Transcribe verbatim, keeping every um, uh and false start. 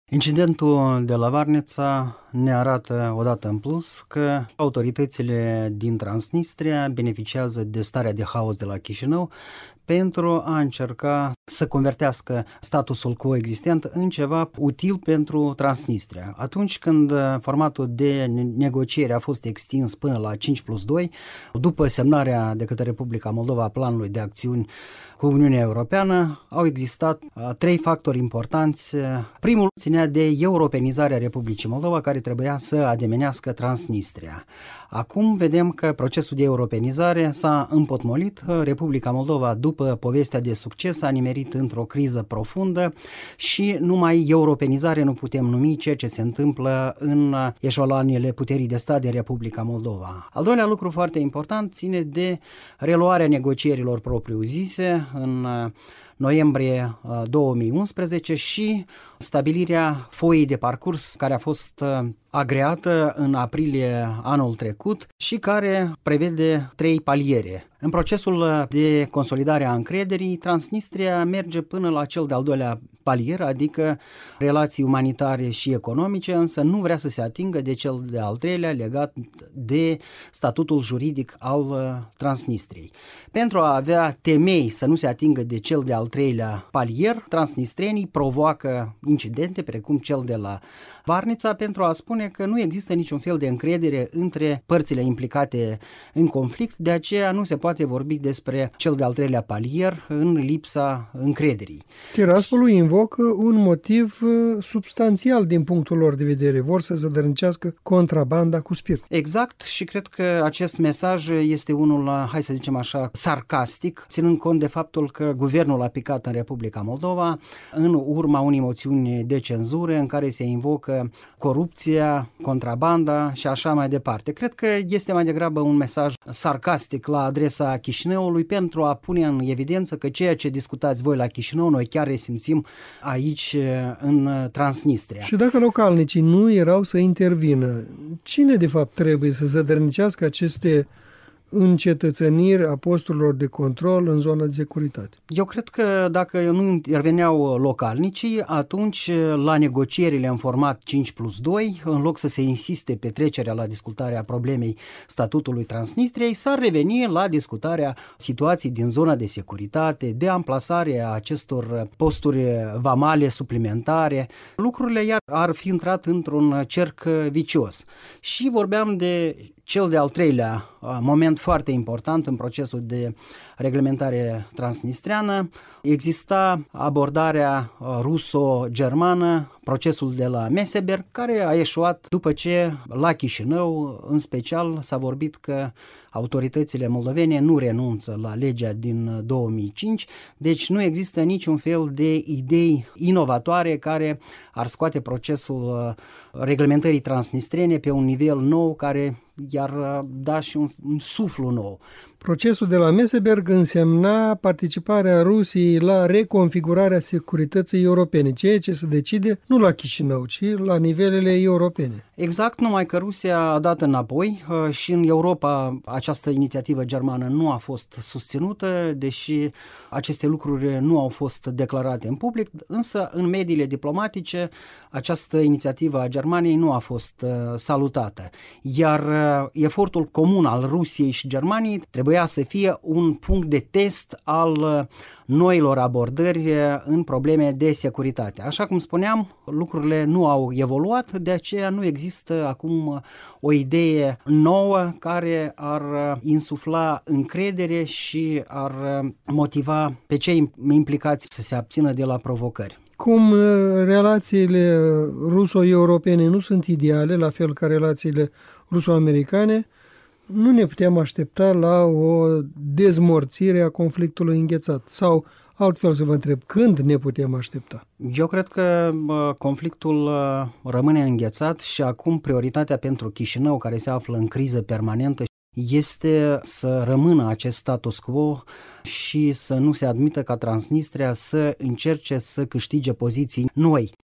Incidentul de la Varnița ne arată odată în plus că autoritățile din Transnistria beneficiază de starea de haos de la Chișinău pentru a încerca să convertească statusul quo existent în ceva util pentru Transnistria. Atunci când formatul de negociere a fost extins până la cinci plus doi, după semnarea de către Republica Moldova a planului de acțiuni cu Uniunea Europeană, au existat uh, trei factori importanți. Primul ținea de europenizarea Republicii Moldova, care trebuia să ademenească Transnistria. Acum vedem că procesul de europenizare s-a împotmolit. Republica Moldova, după povestea de succes, s-a nimerit într-o criză profundă și numai europenizare nu putem numi ceea ce se întâmplă în eșaloanele puterii de stat din Republica Moldova. Al doilea lucru foarte important ține de reluarea negocierilor propriu-zise în noiembrie două mii unsprezece și stabilirea foii de parcurs care a fost agreată în aprilie anul trecut și care prevede trei paliere. În procesul de consolidare a încrederii, Transnistria merge până la cel de-al doilea palier, adică relații umanitare și economice, însă nu vrea să se atingă de cel de-al treilea legat de statutul juridic al Transnistriei. Pentru a avea temei să nu se atingă de cel de-al treilea palier, transnistrenii provoacă incidente precum cel de la Varnița pentru a spune că nu există niciun fel de încredere între părțile implicate în conflict, de aceea nu se poate vorbi despre cel de-al treilea palier în lipsa încrederii. Tiraspolul invocă un motiv substanțial din punctul lor de vedere. Vor să zădărnicească contrabanda cu spirit. Exact, și cred că acest mesaj este unul, hai să zicem așa, sarcastic, ținând cont de faptul că guvernul a picat în Republica Moldova în urma unei moțiuni de cenzură în care se invocă corupția, contrabanda și așa mai departe. Cred că este mai degrabă un mesaj sarcastic la adresa Chișinăului pentru a pune în evidență că ceea ce discutați voi la Chișinău, noi chiar resimțim aici în Transnistria. Și dacă localnicii nu erau să intervină, cine de fapt trebuie să zădărnicească aceste încetățeniri a posturilor de control în zona de securitate? Eu cred că dacă nu interveneau localnicii, atunci la negocierile în format cinci plus doi, în loc să se insiste pe trecerea la discutarea problemei statutului Transnistriei, s-ar reveni la discutarea situației din zona de securitate, de amplasare a acestor posturi vamale suplimentare. Lucrurile iar ar fi intrat într-un cerc vicios. Și vorbeam de cel de-al treilea moment foarte important în procesul de reglementare transnistreană. Exista abordarea ruso-germană, procesul de la Meseberg, care a eșuat după ce la Chișinău, în special, s-a vorbit că autoritățile moldovene nu renunță la legea din două mii cinci, deci nu există niciun fel de idei inovatoare care ar scoate procesul reglementării transnistrene pe un nivel nou care i-ar da și un, un suflu nou. Procesul de la Meseberg însemna participarea Rusiei la reconfigurarea securității europene, ceea ce se decide nu la Chișinău, ci la nivelele europene. Exact, numai că Rusia a dat înapoi și în Europa această inițiativă germană nu a fost susținută, deși aceste lucruri nu au fost declarate în public, însă în mediile diplomatice această inițiativă a Germaniei nu a fost salutată. Iar efortul comun al Rusiei și Germaniei trebuia să fie un punct de test al noilor abordări în probleme de securitate. Așa cum spuneam, lucrurile nu au evoluat, de aceea nu există acum o idee nouă care ar insufla încredere și ar motiva pe cei implicați să se abțină de la provocări. Cum relațiile ruso-europene nu sunt ideale, la fel ca relațiile ruso-americane, nu ne putem aștepta la o dezmorțire a conflictului înghețat. Sau, altfel să vă întreb, când ne putem aștepta? Eu cred că conflictul rămâne înghețat și acum prioritatea pentru Chișinău, care se află în criză permanentă, este să rămână acest status quo și să nu se admită ca Transnistria să încerce să câștige poziții noi.